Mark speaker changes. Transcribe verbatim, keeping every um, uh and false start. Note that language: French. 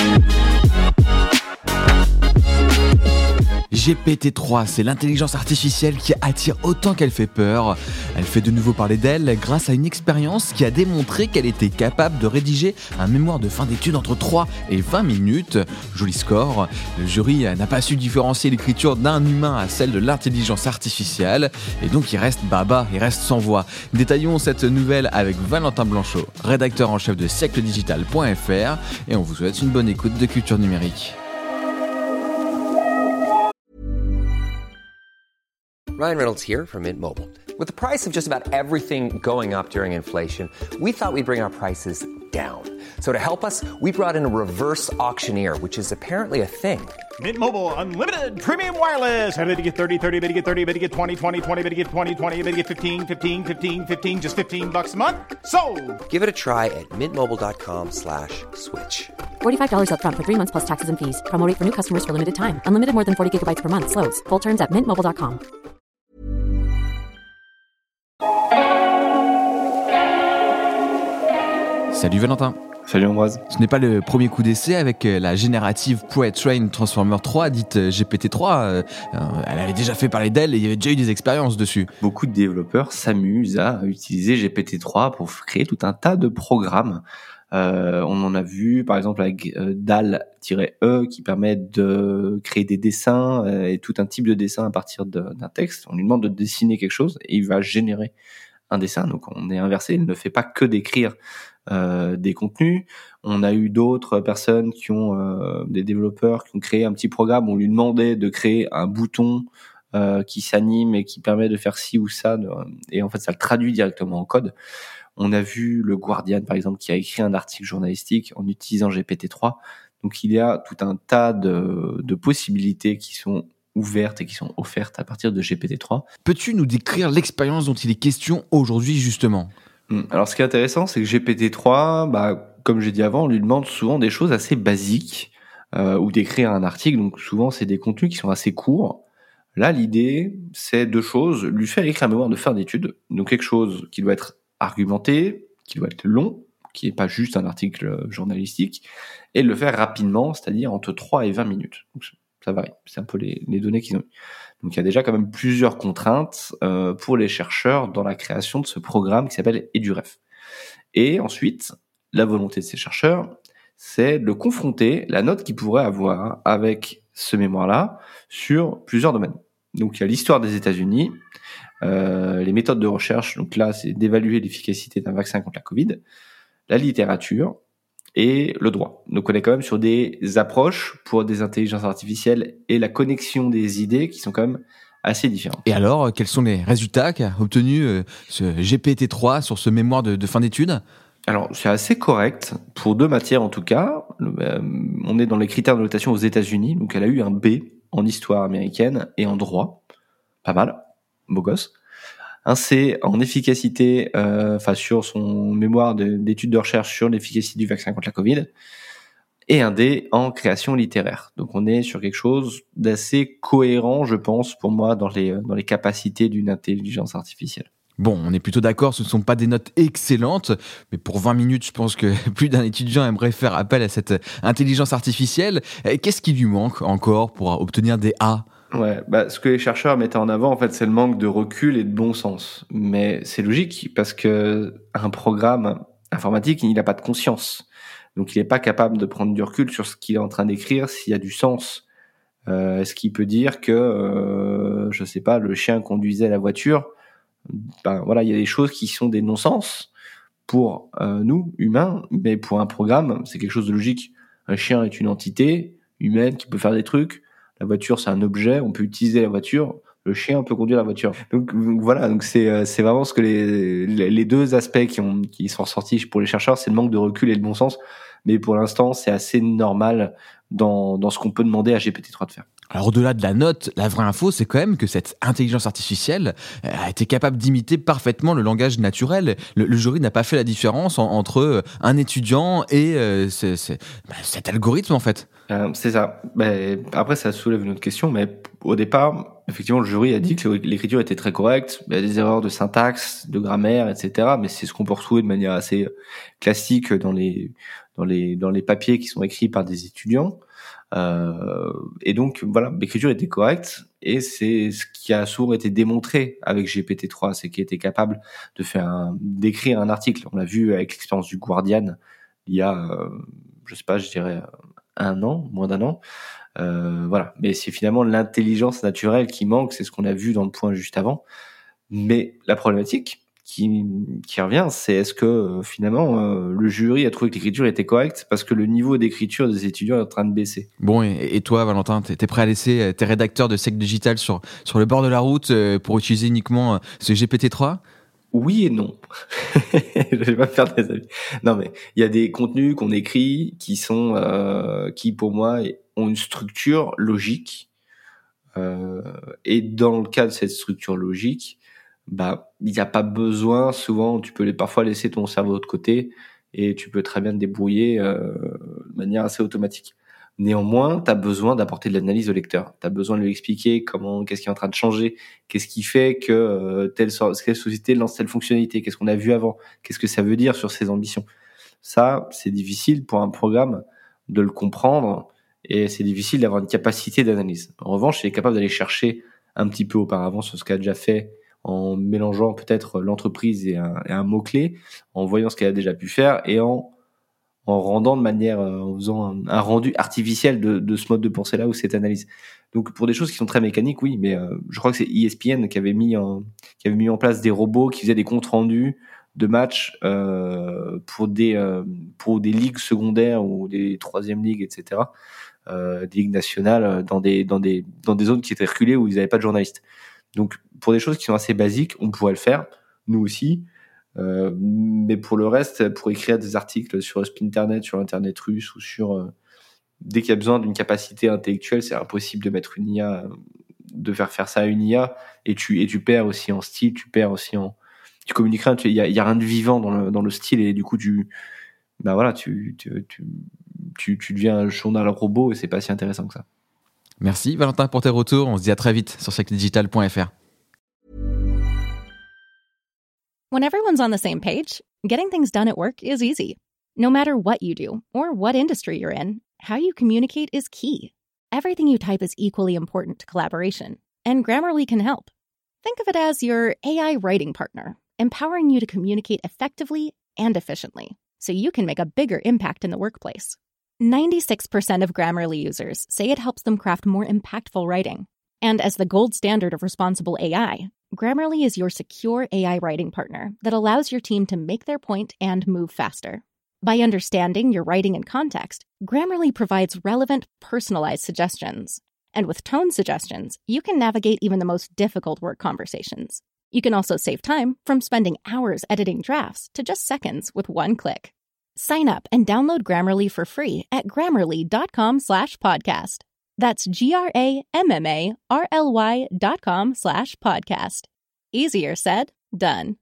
Speaker 1: G P T trois, c'est l'intelligence artificielle qui attire autant qu'elle fait peur. Elle fait de nouveau parler d'elle grâce à une expérience qui a démontré qu'elle était capable de rédiger un mémoire de fin d'études entre trois et vingt minutes. Joli score. Le jury n'a pas su différencier l'écriture d'un humain à celle de l'intelligence artificielle. Et donc il reste baba, il reste sans voix. Détaillons cette nouvelle avec Valentin Blanchot, rédacteur en chef de siècle digital point f r. Et on vous souhaite une bonne écoute de Culture Numérique.
Speaker 2: Ryan Reynolds here from Mint Mobile. With the price of just about everything going up during inflation, we thought we'd bring our prices down. So to help us, we brought in a reverse auctioneer, which is apparently a thing.
Speaker 3: Mint Mobile Unlimited Premium Wireless. How to get thirty, thirty, how to get thirty, how to get twenty, twenty, twenty, how to get twenty, twenty, how to get fifteen, fifteen, fifteen, fifteen, just fifteen bucks a month? Sold!
Speaker 2: Give it a try at mintmobile.com slash switch.
Speaker 4: forty-five dollars up front for three months plus taxes and fees. Promo rate for new customers for limited time. Unlimited more than forty gigabytes per month. Slows full terms at mint mobile dot com.
Speaker 1: Salut Valentin.
Speaker 5: Salut Ambroise.
Speaker 1: Ce n'est pas le premier coup d'essai avec la générative Pre-Train Transformer trois, dite G P T trois. Euh, elle avait déjà fait parler d'elle et il y avait déjà eu des expériences dessus.
Speaker 5: Beaucoup de développeurs s'amusent à utiliser G P T trois pour créer tout un tas de programmes. Euh, on en a vu par exemple avec euh, D A L-E qui permet de créer des dessins euh, et tout un type de dessin à partir de, d'un texte. On lui demande de dessiner quelque chose et il va générer un dessin. Donc on est inversé, il ne fait pas que d'écrire Euh, des contenus. On a eu d'autres personnes qui ont euh, des développeurs qui ont créé un petit programme où on lui demandait de créer un bouton euh, qui s'anime et qui permet de faire ci ou ça de, et en fait ça le traduit directement en code. On a vu le Guardian par exemple qui a écrit un article journalistique en utilisant G P T trois. Donc il y a tout un tas de, de possibilités qui sont ouvertes et qui sont offertes à partir de G P T trois.
Speaker 1: Peux-tu nous décrire l'expérience dont il est question aujourd'hui justement ?
Speaker 5: Alors, ce qui est intéressant, c'est que G P T trois, bah, comme j'ai dit avant, on lui demande souvent des choses assez basiques euh, ou d'écrire un article. Donc, souvent, c'est des contenus qui sont assez courts. Là, l'idée, c'est deux choses. Lui faire écrire un mémoire de fin d'études. Donc, quelque chose qui doit être argumenté, qui doit être long, qui n'est pas juste un article journalistique, et le faire rapidement, c'est-à-dire entre trois et vingt minutes. Donc, ça varie. C'est un peu les, les données qu'ils ont eues. Donc il y a déjà quand même plusieurs contraintes euh, pour les chercheurs dans la création de ce programme qui s'appelle EduRef. Et ensuite, la volonté de ces chercheurs, c'est de confronter la note qu'ils pourraient avoir avec ce mémoire-là sur plusieurs domaines. Donc il y a l'histoire des États-Unis, euh, les méthodes de recherche, donc là c'est d'évaluer l'efficacité d'un vaccin contre la Covid, la littérature, et le droit. Donc on est quand même sur des approches pour des intelligences artificielles et la connexion des idées qui sont quand même assez différentes.
Speaker 1: Et alors, quels sont les résultats qu'a obtenu euh, ce G P T trois sur ce mémoire de, de fin d'études ?
Speaker 5: Alors c'est assez correct, pour deux matières en tout cas. Euh, on est dans les critères de notation aux États-Unis, donc elle a eu un B en histoire américaine et en droit. Pas mal, beau gosse. Un C en efficacité, euh, enfin sur son mémoire de, d'études de recherche sur l'efficacité du vaccin contre la Covid, et un D en création littéraire. Donc on est sur quelque chose d'assez cohérent, je pense, pour moi, dans les dans les capacités d'une intelligence artificielle.
Speaker 1: Bon, on est plutôt d'accord, ce ne sont pas des notes excellentes, mais pour vingt minutes, je pense que plus d'un étudiant aimerait faire appel à cette intelligence artificielle. Qu'est-ce qui lui manque encore pour obtenir des A ?
Speaker 5: Ouais, bah, ce que les chercheurs mettaient en avant, en fait, c'est le manque de recul et de bon sens. Mais c'est logique, parce que un programme informatique, il n'a pas de conscience. Donc, il n'est pas capable de prendre du recul sur ce qu'il est en train d'écrire, s'il y a du sens. Euh, est-ce qu'il peut dire que, euh, je sais pas, le chien conduisait la voiture? Ben, voilà, il y a des choses qui sont des non-sens pour euh, nous, humains, mais pour un programme, c'est quelque chose de logique. Un chien est une entité humaine qui peut faire des trucs. La voiture, c'est un objet, on peut utiliser la voiture, le chien peut conduire la voiture. Donc, donc voilà, donc c'est c'est vraiment ce que les les deux aspects qui ont qui sont ressortis pour les chercheurs, c'est le manque de recul et le bon sens. Mais pour l'instant, c'est assez normal dans dans ce qu'on peut demander à G P T trois de faire.
Speaker 1: Alors au-delà de la note, la vraie info, c'est quand même que cette intelligence artificielle a été capable d'imiter parfaitement le langage naturel. Le, le jury n'a pas fait la différence en, entre un étudiant et euh, c'est, c'est, bah, cet algorithme en fait.
Speaker 5: Euh, c'est ça. Mais après, ça soulève une autre question. Mais au départ, Effectivement, le jury a dit que l'écriture était très correcte. Il y a des erreurs de syntaxe, de grammaire, et cetera. Mais c'est ce qu'on peut retrouver de manière assez classique dans les dans les dans les papiers qui sont écrits par des étudiants. Euh, et donc voilà, l'écriture était correcte. Et c'est ce qui a souvent été démontré avec G P T trois, c'est qu'il était capable de faire un, d'écrire un article. On l'a vu avec l'expérience du Guardian il y a, euh, je sais pas, je dirais un an, moins d'un an. Euh, voilà, mais c'est finalement l'intelligence naturelle qui manque, c'est ce qu'on a vu dans le point juste avant. Mais la problématique qui, qui revient, c'est est-ce que euh, finalement euh, le jury a trouvé que l'écriture était correcte parce que le niveau d'écriture des étudiants est en train de baisser.
Speaker 1: Bon, et, et toi, Valentin, t'es, t'es prêt à laisser tes rédacteurs de Sec Digital sur, sur le bord de la route euh, pour utiliser uniquement euh, ce G P T trois ?
Speaker 5: Oui et non. Je vais pas faire des avis. Non, mais il y a des contenus qu'on écrit qui sont, euh, qui pour moi ont une structure logique. Euh, et dans le cas de cette structure logique, bah, il n'y a pas besoin. Souvent, tu peux les, parfois laisser ton cerveau de côté et tu peux très bien te débrouiller euh, de manière assez automatique. Néanmoins, tu as besoin d'apporter de l'analyse au lecteur. Tu as besoin de lui expliquer comment, qu'est-ce qui est en train de changer, qu'est-ce qui fait que euh, telle, telle société lance telle fonctionnalité, qu'est-ce qu'on a vu avant, qu'est-ce que ça veut dire sur ses ambitions. Ça, c'est difficile pour un programme de le comprendre et c'est difficile d'avoir une capacité d'analyse. En revanche, il est capable d'aller chercher un petit peu auparavant sur ce qu'a déjà fait en mélangeant peut-être l'entreprise et un, et un mot-clé, en voyant ce qu'elle a déjà pu faire et en en rendant de manière, euh, en faisant un, un rendu artificiel de, de ce mode de pensée-là ou cette analyse. Donc pour des choses qui sont très mécaniques, oui, mais euh, je crois que c'est E S P N qui avait mis en, qui avait mis en place des robots qui faisaient des comptes rendus de matchs euh, pour des euh, pour des ligues secondaires ou des troisième ligues, et cetera. Euh, des ligues nationales dans des dans des dans des zones qui étaient reculées où ils n'avaient pas de journalistes. Donc pour des choses qui sont assez basiques, on pourrait le faire, nous aussi. Euh, mais pour le reste, pour écrire des articles sur Splinternet, sur Internet russe ou sur euh, dès qu'il y a besoin d'une capacité intellectuelle, c'est impossible de mettre une I A, de faire faire ça à une I A, et tu et tu perds aussi en style, tu perds aussi en, tu communiqueras, il y a il y a rien de vivant dans le dans le style et du coup tu, bah voilà, tu tu tu tu, tu deviens un journal robot et c'est pas si intéressant que ça.
Speaker 1: Merci Valentin pour tes retours. On se dit à très vite sur sec digital point f r.
Speaker 6: When everyone's on the same page, getting things done at work is easy. No matter what you do or what industry you're in, how you communicate is key. Everything you type is equally important to collaboration, and Grammarly can help. Think of it as your A I writing partner, empowering you to communicate effectively and efficiently, so you can make a bigger impact in the workplace. ninety-six percent of Grammarly users say it helps them craft more impactful writing. And as the gold standard of responsible A I, Grammarly is your secure A I writing partner that allows your team to make their point and move faster. By understanding your writing and context, Grammarly provides relevant, personalized suggestions. And with tone suggestions, you can navigate even the most difficult work conversations. You can also save time from spending hours editing drafts to just seconds with one click. Sign up and download Grammarly for free at grammarly.com slash podcast. That's G-R-A-M-M-A-R-L-Y dot com slash podcast. Easier said, done.